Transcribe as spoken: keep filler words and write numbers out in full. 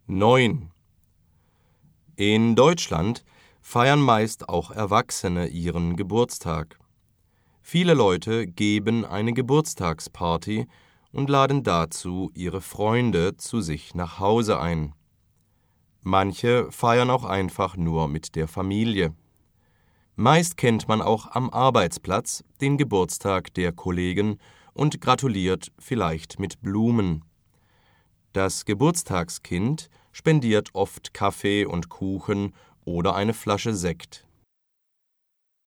neun. In Deutschland feiern meist auch Erwachsene ihren Geburtstag. Viele Leute geben eine Geburtstagsparty und laden dazu ihre Freunde zu sich nach Hause ein. Manche feiern auch einfach nur mit der Familie. Meist kennt man auch am Arbeitsplatz den Geburtstag der Kollegen und gratuliert vielleicht mit Blumen. Das Geburtstagskind spendiert oft Kaffee und Kuchen oder eine Flasche Sekt.